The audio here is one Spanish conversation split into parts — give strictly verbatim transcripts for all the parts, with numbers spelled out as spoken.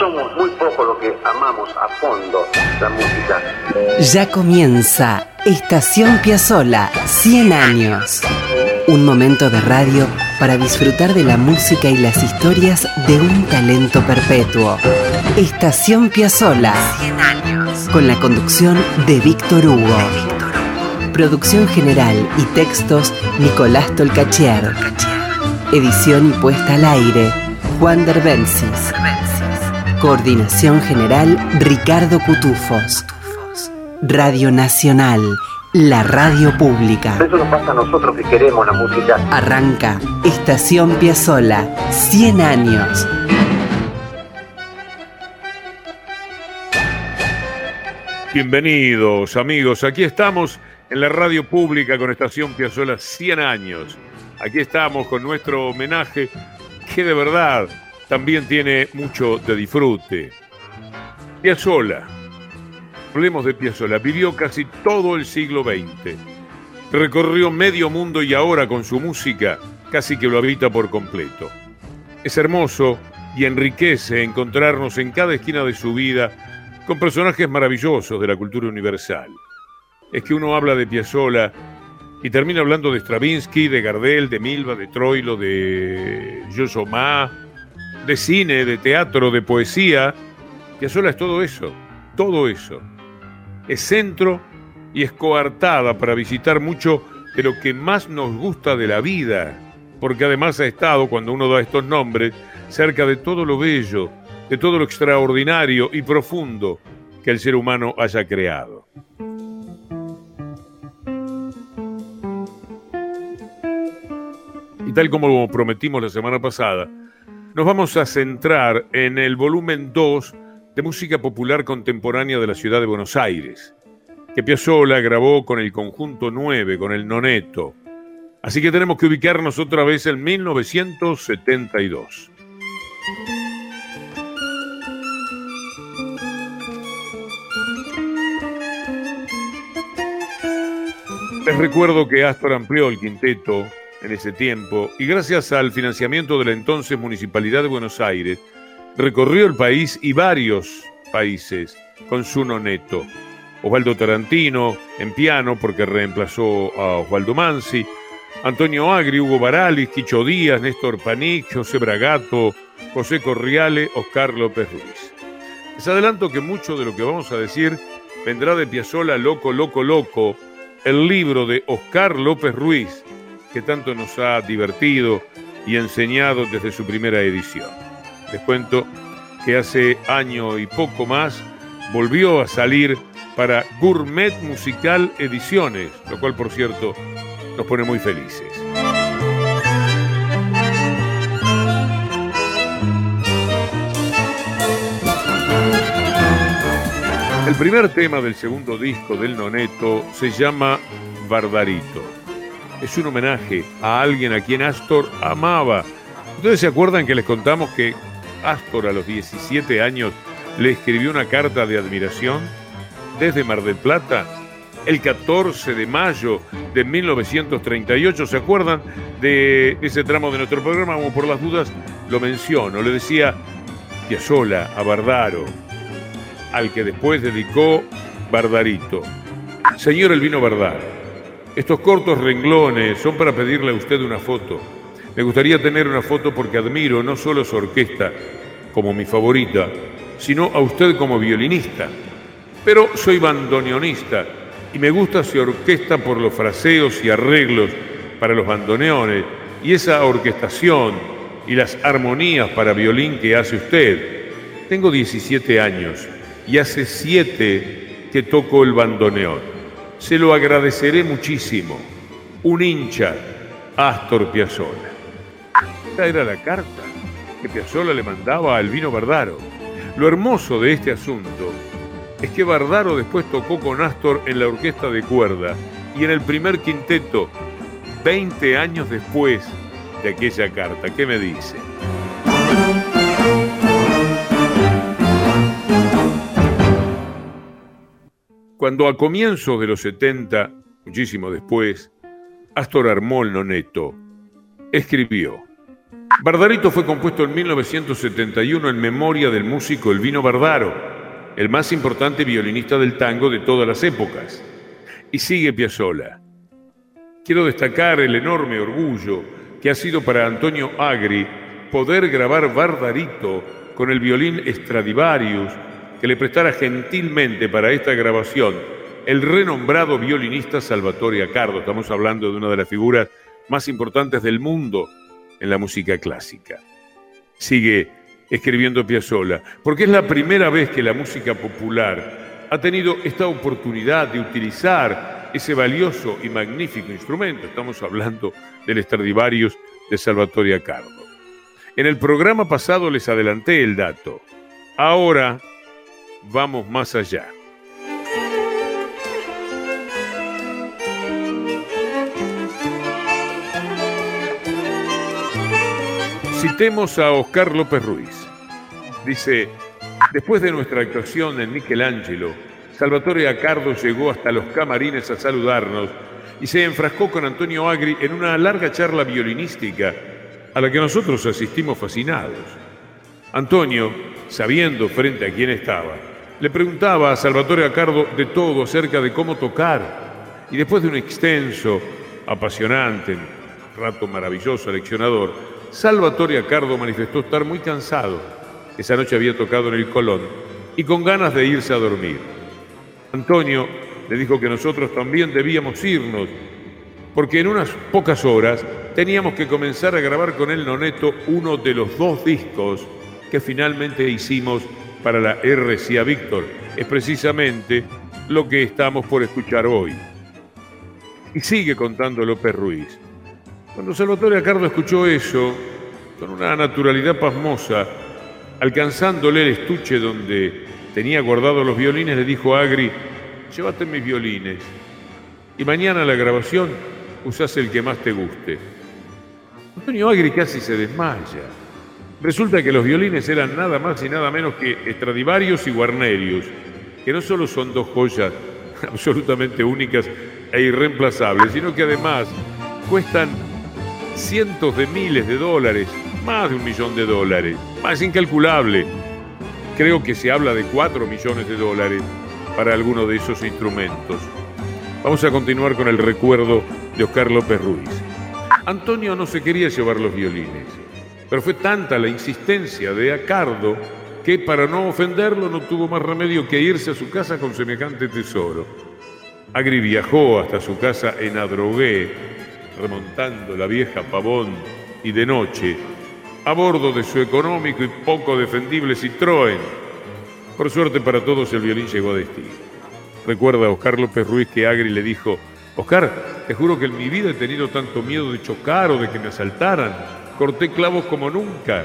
somos muy pocos los que amamos a fondo la música. Ya comienza Estación Piazzolla, cien años. Un momento de radio para disfrutar de la música y las historias de un talento perpetuo. Estación Piazzolla, cien años. Con la conducción de Víctor Hugo. De Víctor Hugo. Producción general y textos, Nicolás Tolcachier. Edición y puesta al aire, Juan Derbencis. Coordinación general, Ricardo Cutufos. Radio Nacional, la radio pública. Eso nos pasa a nosotros que queremos la música. Arranca Estación Piazzolla, cien años. Bienvenidos, amigos. Aquí estamos en la radio pública con Estación Piazzolla, cien años. Aquí estamos con nuestro homenaje que de verdad también tiene mucho de disfrute. Piazzolla, hablemos de Piazzolla, vivió casi todo el siglo veinte. Recorrió medio mundo y ahora con su música casi que lo habita por completo. Es hermoso y enriquece encontrarnos en cada esquina de su vida con personajes maravillosos de la cultura universal. Es que uno habla de Piazzolla y termina hablando de Stravinsky, de Gardel, de Milva, de Troilo, de Joso Ma, de cine, de teatro, de poesía. Piazzolla es todo eso, todo eso. Es centro y es coartada para visitar mucho de lo que más nos gusta de la vida, porque además ha estado, cuando uno da estos nombres, cerca de todo lo bello, de todo lo extraordinario y profundo que el ser humano haya creado. Y tal como prometimos la semana pasada, nos vamos a centrar en el volumen dos de música popular contemporánea de la ciudad de Buenos Aires, que Piazzolla grabó con el Conjunto nueve, con el Noneto. Así que tenemos que ubicarnos otra vez en mil novecientos setenta y dos. Les recuerdo que Astor amplió el quinteto en ese tiempo y gracias al financiamiento de la entonces Municipalidad de Buenos Aires recorrió el país y varios países con su Noneto. Osvaldo Tarantino en piano porque reemplazó a Osvaldo Manzi, Antonio Agri, Hugo Baralis, Quicho Díaz, Néstor Panic, José Bragato, José Corriale, Oscar López Ruiz. Les adelanto que mucho de lo que vamos a decir vendrá de Piazzolla Loco, Loco, Loco, el libro de Oscar López Ruiz, que tanto nos ha divertido y enseñado desde su primera edición. Les cuento que hace año y poco más volvió a salir para Gourmet Musical Ediciones, lo cual, por cierto, nos pone muy felices. El primer tema del segundo disco del Noneto se llama Bardarito. Es un homenaje a alguien a quien Astor amaba. ¿Ustedes se acuerdan que les contamos que Astor a los diecisiete años le escribió una carta de admiración desde Mar del Plata? El catorce de mayo de mil novecientos treinta y ocho, ¿se acuerdan de ese tramo de nuestro programa? Como por las dudas lo menciono. Le decía Piazzolla a Bardaro, al que después dedicó Bardarito. Señor Elvino Bardaro, estos cortos renglones son para pedirle a usted una foto. Me gustaría tener una foto porque admiro no solo su orquesta como mi favorita, sino a usted como violinista. Pero soy bandoneonista y me gusta su orquesta por los fraseos y arreglos para los bandoneones y esa orquestación y las armonías para violín que hace usted. Tengo diecisiete años y hace siete que toco el bandoneón. Se lo agradeceré muchísimo. Un hincha, Astor Piazzolla. Esta era la carta que Piazzolla le mandaba a Elvino Bardaro. Lo hermoso de este asunto es que Bardaro después tocó con Astor en la orquesta de cuerda y en el primer quinteto, veinte años después de aquella carta. ¿Qué me dice? Cuando a comienzos de los setenta, muchísimo después, Astor armó el Noneto, escribió: Bardarito fue compuesto en mil novecientos setenta y uno en memoria del músico Elvino Bardaro, el más importante violinista del tango de todas las épocas. Y sigue Piazzolla. Quiero destacar el enorme orgullo que ha sido para Antonio Agri poder grabar Bardarito con el violín Stradivarius que le prestara gentilmente para esta grabación el renombrado violinista Salvatore Accardo. Estamos hablando de una de las figuras más importantes del mundo en la música clásica. Sigue escribiendo Piazzolla, porque es la primera vez que la música popular ha tenido esta oportunidad de utilizar ese valioso y magnífico instrumento. Estamos hablando del Stradivarius de Salvatore Accardo. En el programa pasado les adelanté el dato. Ahora vamos más allá. Citemos a Oscar López Ruiz. Dice: después de nuestra actuación en Michelangelo, Salvatore Accardo llegó hasta los camarines a saludarnos y se enfrascó con Antonio Agri en una larga charla violinística a la que nosotros asistimos fascinados. Antonio, sabiendo frente a quién estaba, le preguntaba a Salvatore Accardo de todo acerca de cómo tocar, y después de un extenso, apasionante, rato maravilloso, leccionador, Salvatore Accardo manifestó estar muy cansado. Esa noche había tocado en el Colón y con ganas de irse a dormir. Antonio le dijo que nosotros también debíamos irnos, porque en unas pocas horas teníamos que comenzar a grabar con el Noneto uno de los dos discos que finalmente hicimos para la R C A Víctor. Es precisamente lo que estamos por escuchar hoy. Y sigue contando López Ruiz. Cuando Salvatore Accardo escuchó eso, con una naturalidad pasmosa, alcanzándole el estuche donde tenía guardados los violines, le dijo a Agri: llévate mis violines y mañana la grabación usás el que más te guste. Antonio Agri casi se desmaya. Resulta que los violines eran nada más y nada menos que Stradivarius y Guarnerius, que no solo son dos joyas absolutamente únicas e irreemplazables, sino que además cuestan cientos de miles de dólares, más de un millón de dólares, más incalculable. Creo que se habla de cuatro millones de dólares para alguno de esos instrumentos. Vamos a continuar con el recuerdo de Oscar López Ruiz. Antonio no se quería llevar los violines, pero fue tanta la insistencia de Accardo que, para no ofenderlo, no tuvo más remedio que irse a su casa con semejante tesoro. Agri viajó hasta su casa en Adrogué, remontando la vieja Pavón, y de noche, a bordo de su económico y poco defendible Citroën. Por suerte para todos, el violín llegó a destino. Recuerda Oscar López Ruiz que Agri le dijo: Oscar, te juro que en mi vida he tenido tanto miedo de chocar o de que me asaltaran. Corté clavos como nunca.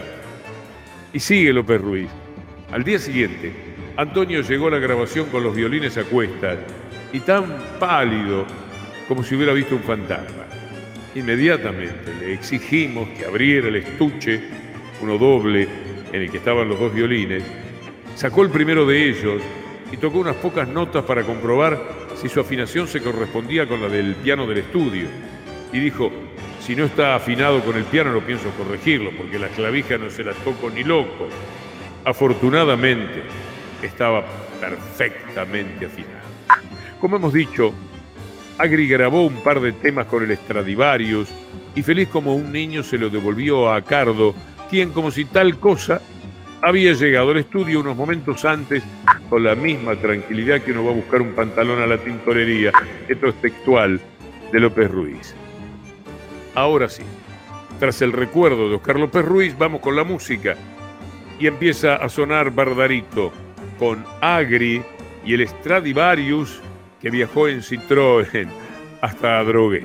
Y sigue López Ruiz. Al día siguiente, Antonio llegó a la grabación con los violines a cuestas y tan pálido como si hubiera visto un fantasma. Inmediatamente le exigimos que abriera el estuche, uno doble, en el que estaban los dos violines. Sacó el primero de ellos y tocó unas pocas notas para comprobar si su afinación se correspondía con la del piano del estudio. Y dijo: si no está afinado con el piano, no pienso corregirlo, porque la clavija no se la toco ni loco. Afortunadamente, estaba perfectamente afinado. Como hemos dicho, Agri grabó un par de temas con el Stradivarius y feliz como un niño se lo devolvió a Accardo, quien, como si tal cosa, había llegado al estudio unos momentos antes con la misma tranquilidad que uno va a buscar un pantalón a la tintorería. Esto es textual de López Ruiz. Ahora sí, tras el recuerdo de Oscar López Ruiz, vamos con la música y empieza a sonar Bardarito con Agri y el Stradivarius que viajó en Citroën hasta Adrogué.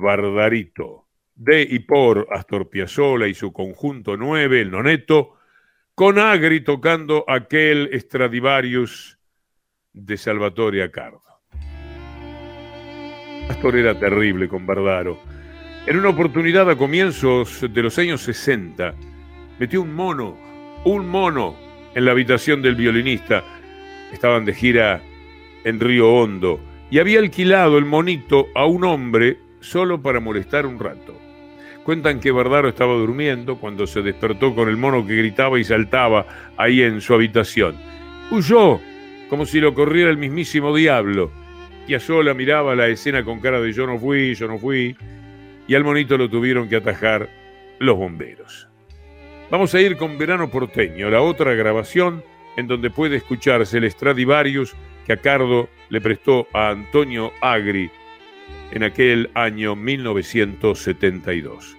Bardarito, de y por Astor Piazzolla y su conjunto nueve, el Noneto, con Agri tocando aquel Stradivarius de Salvatore Accardo. Astor era terrible con Bardaro. En una oportunidad a comienzos de los años sesenta, metió un mono, un mono, en la habitación del violinista. Estaban de gira en Río Hondo y había alquilado el monito a un hombre solo para molestar un rato. Cuentan que Bardaro estaba durmiendo cuando se despertó con el mono que gritaba y saltaba ahí en su habitación. Huyó, como si lo corriera el mismísimo diablo. Piazzolla miraba la escena con cara de yo no fui, yo no fui, y al monito lo tuvieron que atajar los bomberos. Vamos a ir con Verano Porteño, la otra grabación en donde puede escucharse el Stradivarius que Accardo le prestó a Antonio Agri en aquel año mil novecientos setenta y dos.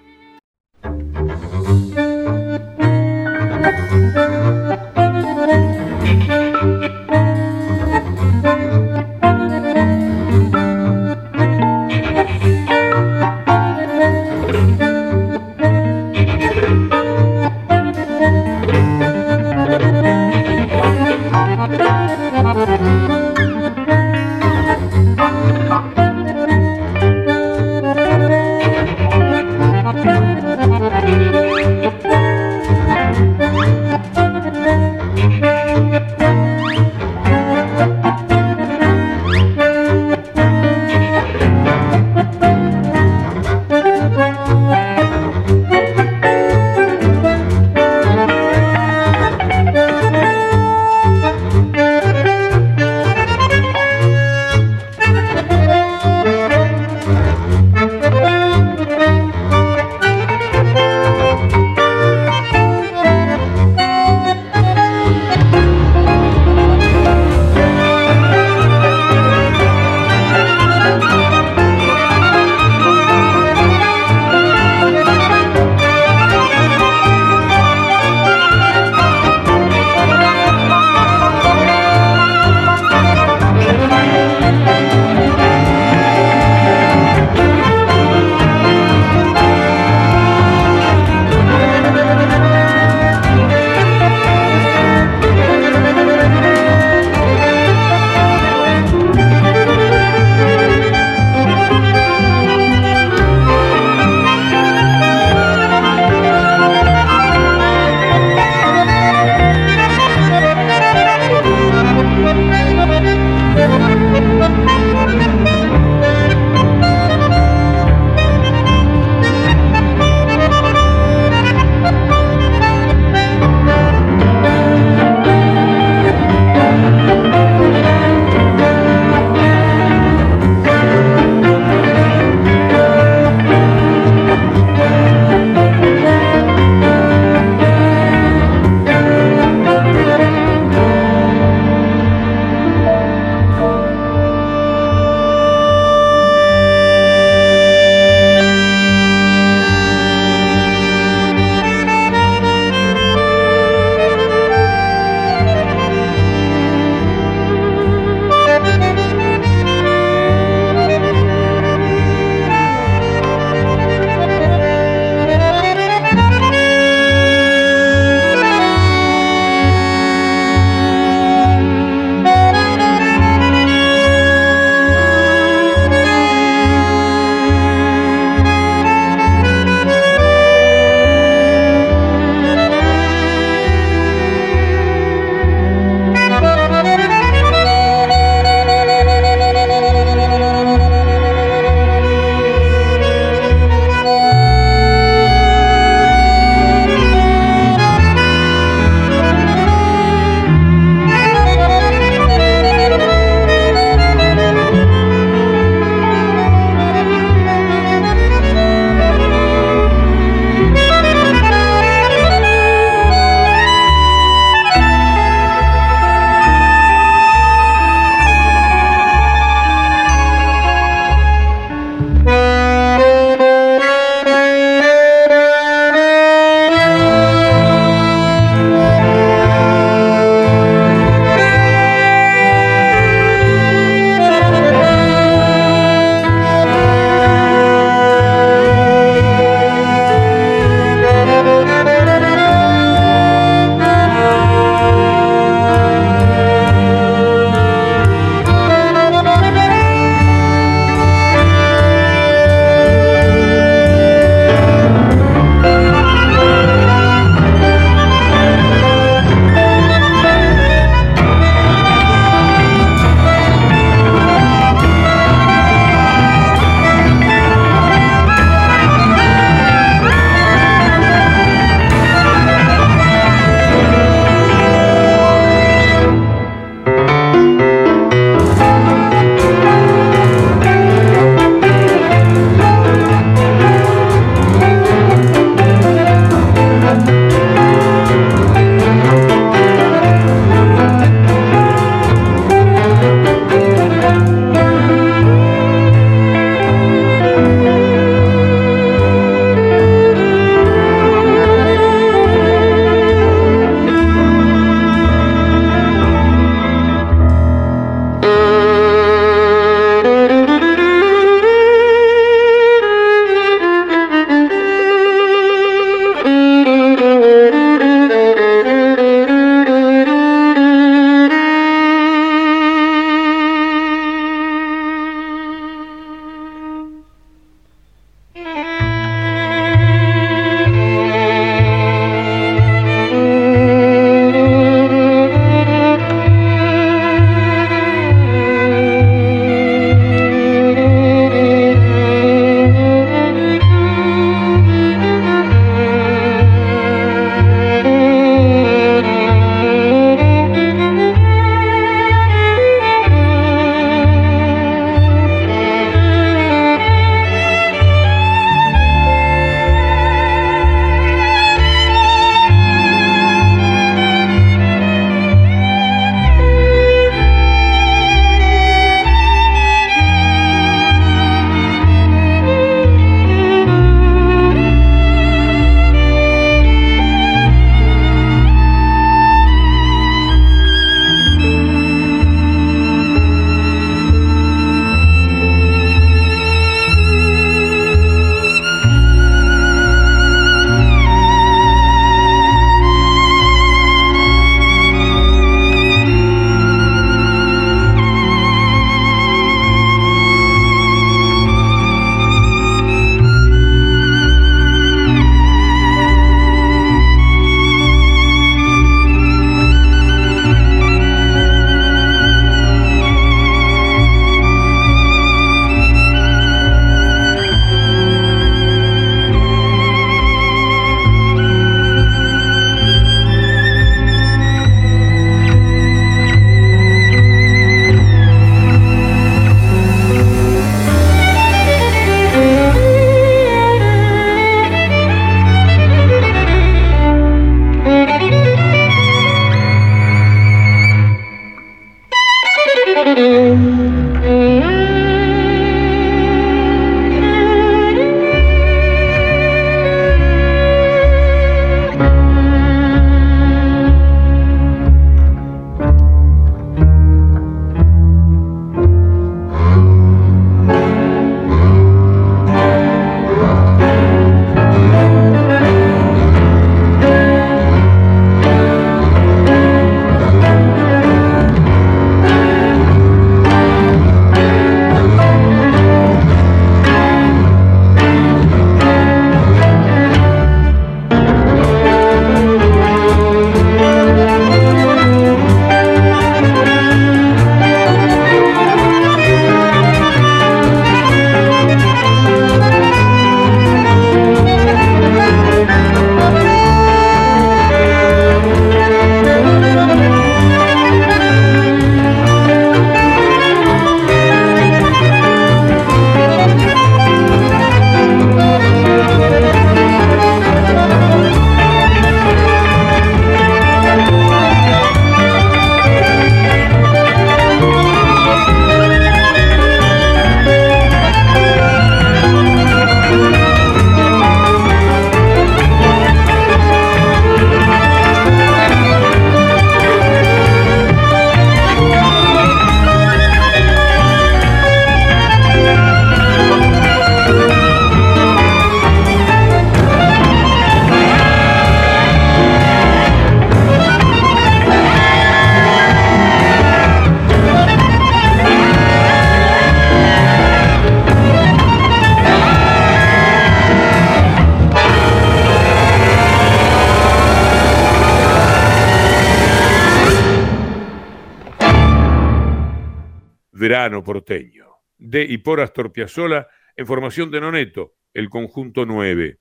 verano porteño. De y por Astor Piazzolla, en formación de Noneto, el conjunto nueve.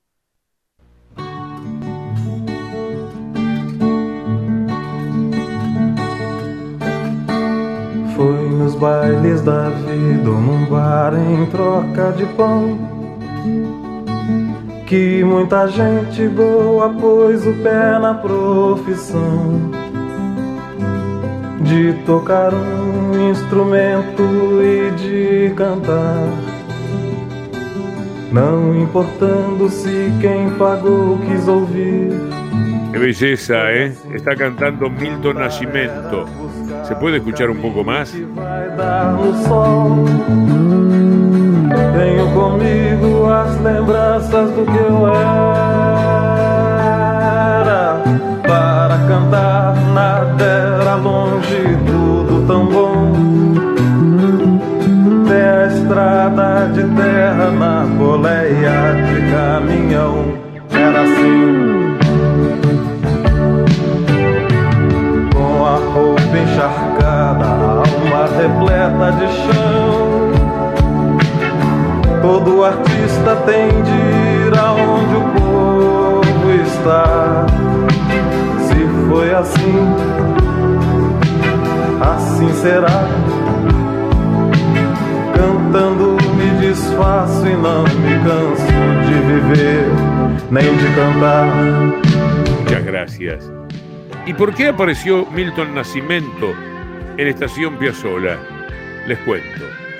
Foi nos bailes da vida ou num bar em troca de pão que muita gente boa pôs o pé na profissão de tocar um instrumento e de cantar, não importando se quem pagou quis ouvir. Qué belleza, ¿eh? Está cantando Milton Nascimento. ¿Se puede escuchar un poco más? Tenho comigo as lembranças do que eu era. Para cantar nada era longe, tudo tão bom. Tem a estrada de terra na boleia de caminhão. Era assim. Com a roupa encharcada, a alma repleta de chão. Todo artista tem de ir aonde o povo está. Se foi assim, assim será. Cantando me desfaço e não me canso de viver, nem de cantar. Muchas gracias. ¿Y por qué apareció Milton Nascimento en Estación Piazzolla? Les cuento.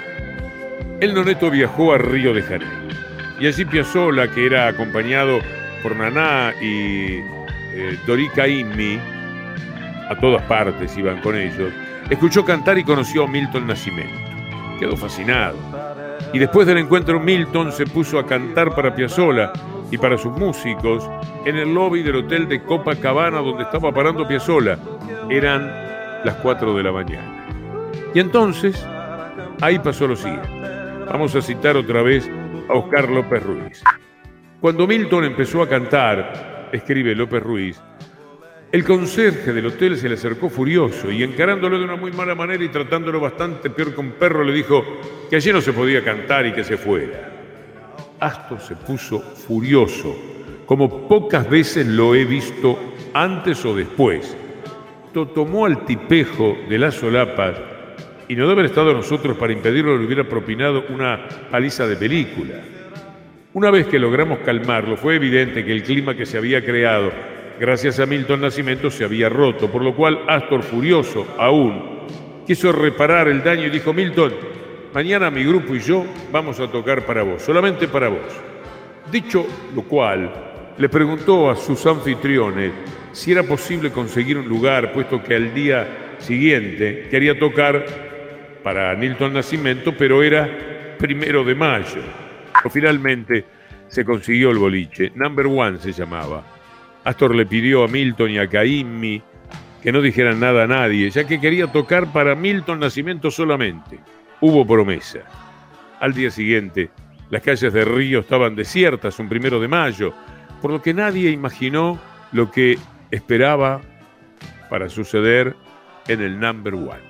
El Noneto viajó a Río de Janeiro y allí Piazzolla, que era acompañado por Naná y eh, Dori Caymmi, a todas partes iban con ellos, escuchó cantar y conoció a Milton Nascimento. Quedó fascinado. Y después del encuentro, Milton se puso a cantar para Piazzolla y para sus músicos en el lobby del hotel de Copacabana donde estaba parando Piazzolla. Eran las cuatro de la mañana. Y entonces, ahí pasó lo siguiente. Vamos a citar otra vez a Oscar López Ruiz. Cuando Milton empezó a cantar, escribe López Ruiz, el conserje del hotel se le acercó furioso y encarándolo de una muy mala manera y tratándolo bastante peor que un perro, le dijo que allí no se podía cantar y que se fuera. Astor se puso furioso, como pocas veces lo he visto antes o después. Tomó al tipejo de las solapas y no de haber estado nosotros para impedirlo, le hubiera propinado una paliza de película. Una vez que logramos calmarlo, fue evidente que el clima que se había creado gracias a Milton Nascimento se había roto, por lo cual Astor, furioso aún, quiso reparar el daño y dijo: Milton, mañana mi grupo y yo vamos a tocar para vos, solamente para vos. Dicho lo cual, le preguntó a sus anfitriones si era posible conseguir un lugar, puesto que al día siguiente quería tocar para Milton Nascimento, pero era primero de mayo. O finalmente se consiguió el boliche, Number One se llamaba. Astor le pidió a Milton y a Caymmi que no dijeran nada a nadie, ya que quería tocar para Milton Nascimento solamente. Hubo promesa. Al día siguiente, las calles de Río estaban desiertas, un primero de mayo, por lo que nadie imaginó lo que esperaba para suceder en el Number One.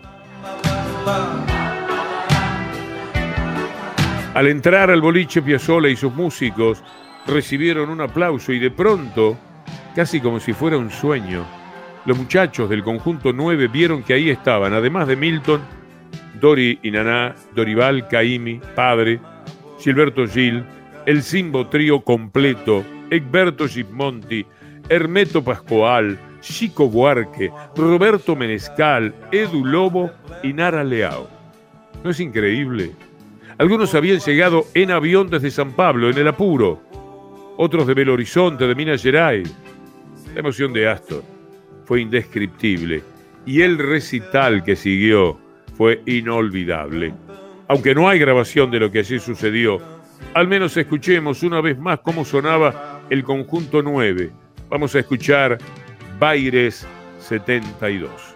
Al entrar al boliche, Piazzolla y sus músicos recibieron un aplauso y de pronto, casi como si fuera un sueño, los muchachos del conjunto nueve vieron que ahí estaban, además de Milton, Dori y Naná, Dorival Caymmi, padre, Gilberto Gil, el Simbo Trío completo, Egberto Gismonti, Hermeto Pascoal, Chico Buarque, Roberto Menescal, Edu Lobo y Nara Leao. ¿No es increíble? Algunos habían llegado en avión desde San Pablo, en el apuro. Otros de Belo Horizonte, de Minas Gerais. La emoción de Astor fue indescriptible y el recital que siguió fue inolvidable. Aunque no hay grabación de lo que allí sucedió, al menos escuchemos una vez más cómo sonaba el conjunto nueve. Vamos a escuchar Baires setenta y dos.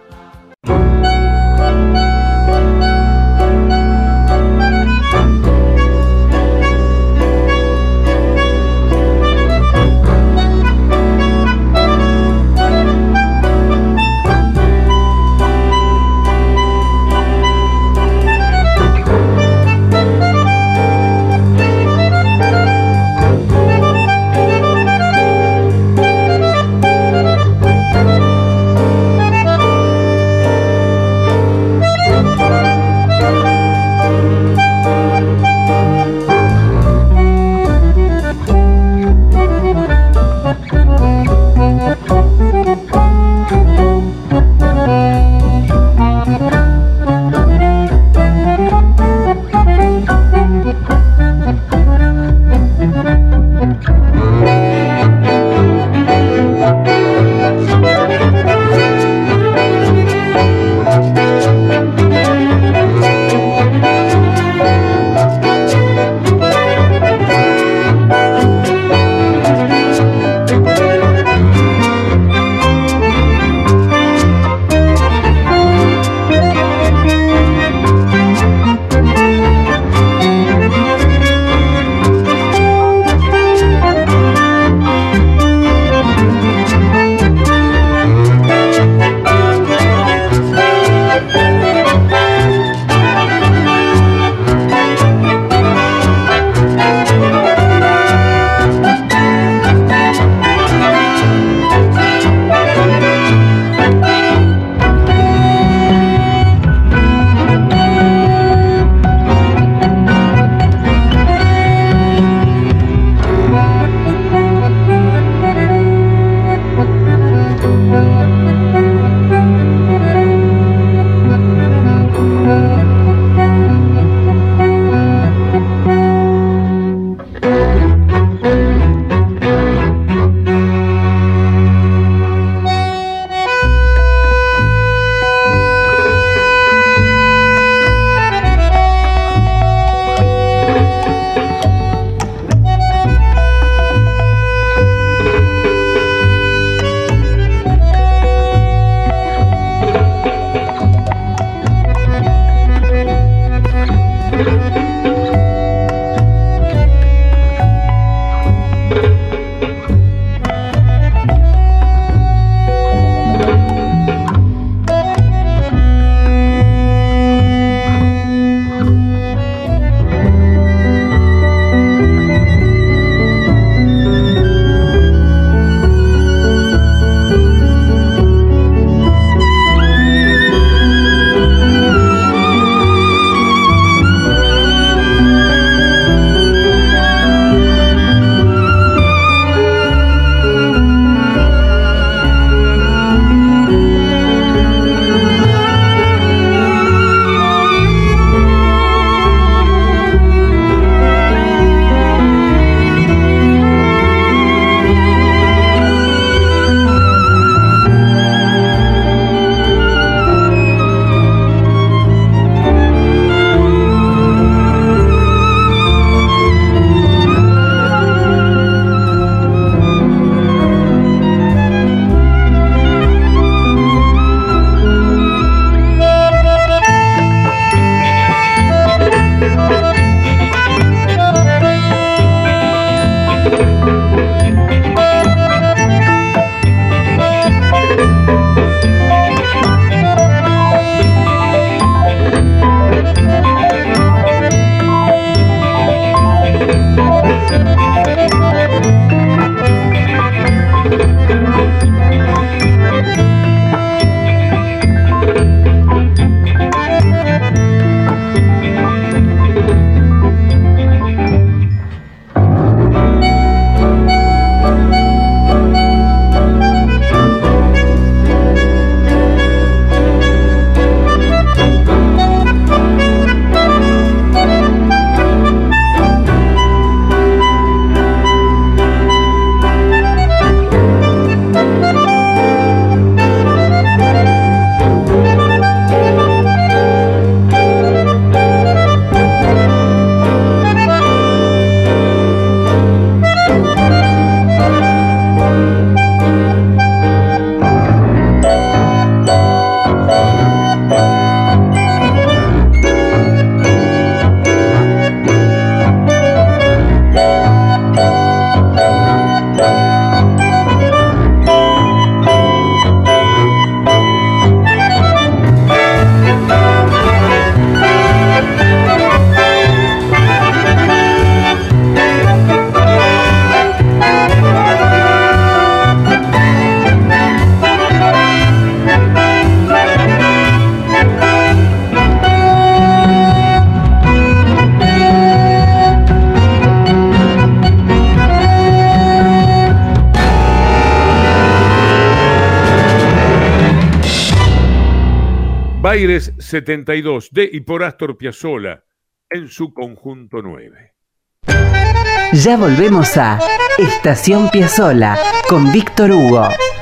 Baires setenta y dos, de y por Astor Piazzolla, en su conjunto nueve. Ya volvemos a Estación Piazzolla con Víctor Hugo.